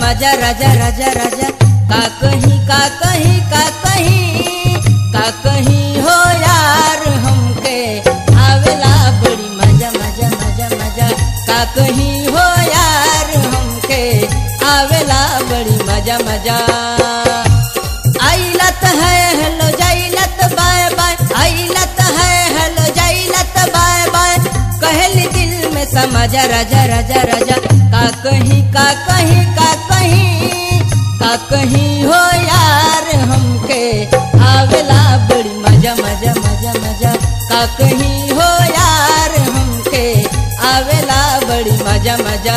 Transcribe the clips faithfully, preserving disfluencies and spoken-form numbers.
मजा राजा राजा राजा का कहीं का कहीं का कहीं का कहीं हो यार हमके आवेला बड़ी मजा मजा मजा मजा का कहीं हो यार हमके आवेला बड़ी मजा मजा। आइलत है हेलो जाइलत बाय बाय आइलत है हेलो जाइलत बाय बाय कहली दिल में समझा राजा राजा राजा का कहीं का कहीं का कहीं का कहीं हो यार हमके आवेला बड़ी मजा मजा मजा मजा का कहीं हो यार हमके आवेला बड़ी मजा मजा।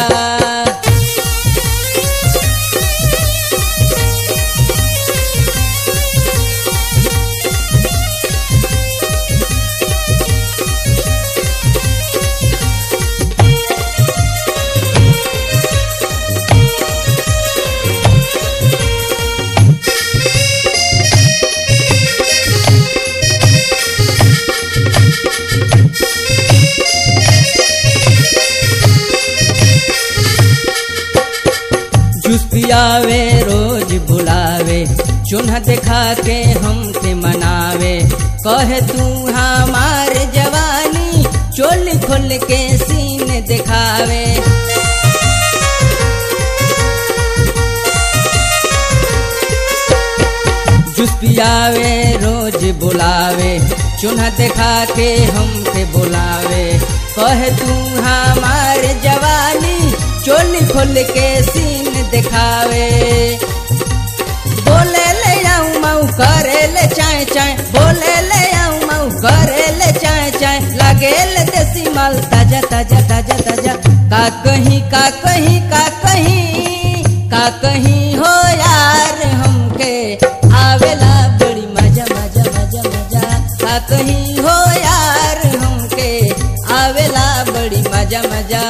जूस पियावे रोज बुलावे चुन्हा दिखा के हमके मनावे कहे तू हमार जवानी चोली खोल के सीने दिखावे। जूस पियावे रोज बुलावे चुन्हा दिखा के हमके बुलावे कहे तू हमार जवानी चोली खोल के सीन दिखावे। बोले ले आऊं माऊ करे ले चाय चाय बोले ले आऊं माऊ करे ले चाय चाय लगे ले देसी माल ताजा ताजा ताजा ताजा का कहीं का कहीं का कहीं का कहीं हो यार हमके आवेला बड़ी मजा मजा मजा मजा का कहीं हो यार हमके आवेला बड़ी मजा मजा।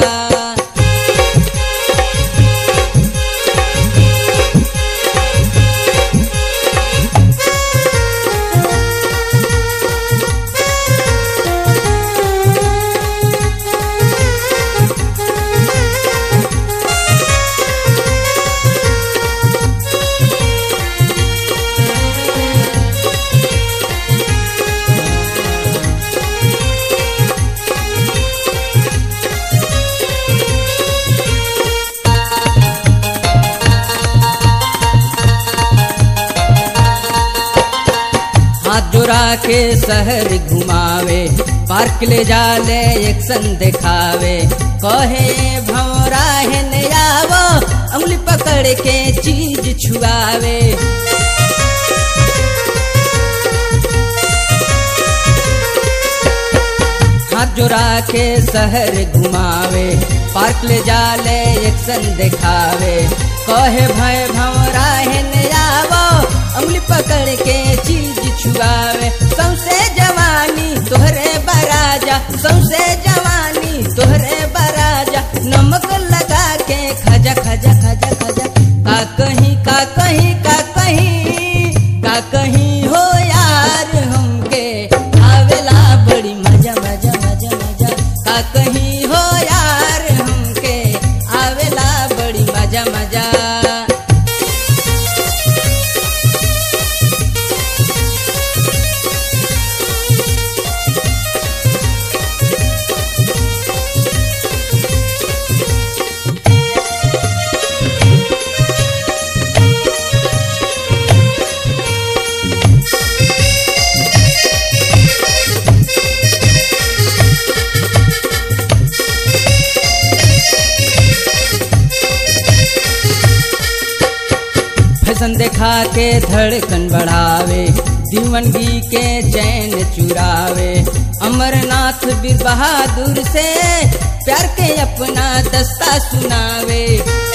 हाथ जोड़ा के शहर घुमावे पार्क ले जाले एक्शन दिखावे कहे भौरा है नयावो उंगली पकड़ के चीज छुआवे। हाथ जोड़ा के शहर घुमावे पार्क ले जाले एक्शन दिखावे कहे भय भौरा है नयावो उंगली पकड़ के चीज छुआवे। सौसे जवानी तोहरे बराजा सौसे जवानी तोहरे बराजा नमक लगा के खजा खजा खजा खजा का कहीं का कहीं का कहीं का कहीं हो यार हमके आवेला बड़ी मजा मजा मजा मजा का कहीं हो यार हमके आवेला बड़ी मजा मजा। फैशन दिखा के धड़कन बढ़ावे दीवानगी के चैन चुरावे अमरनाथ वीर बहादुर से प्यार के अपना दस्ता सुनावे।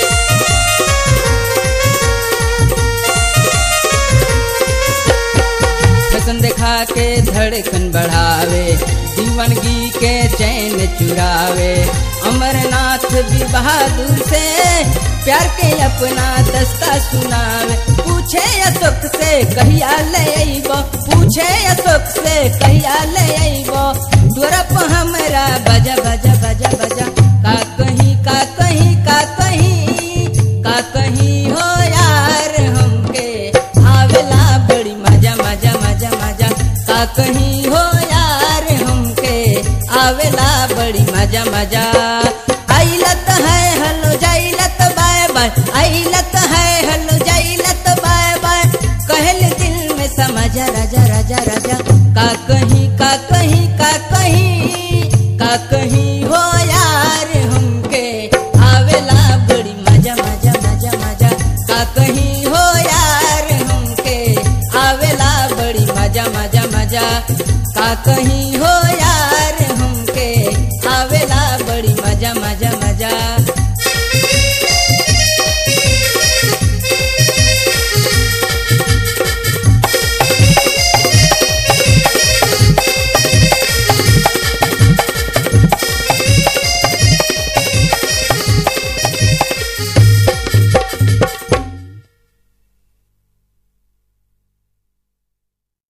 फैशन दिखा के धड़कन बढ़ावे दीवानगी के चैन चुरावे अमरनाथ वीर बहादुर से प्यार के अपना दस्ता सुनावे। पूछे अशोक से कहिया ले अइबो पूछे अशोक से कहिया ले अइबो द्वारा पर हमरा बजा बजा बजा बजा का कहीं का कहीं का कहीं का का कहीं हो यार हमके आवेला बड़ी मजा मजा मजा मजा का कहीं हो यार हमके आवेला बड़ी मजा मजा आइलत है हलो जाइलत बाय बाय आइलत है हलो जाइलत बाय बाय कहल दिल में समझ राजा राजा राजा का कहीं का कहीं का कहीं का कहीं हो यार हमके आवेला बड़ी मजा मजा मजा मजा का कहीं हो यार हमके आवेला बड़ी मजा मजा मजा का कहीं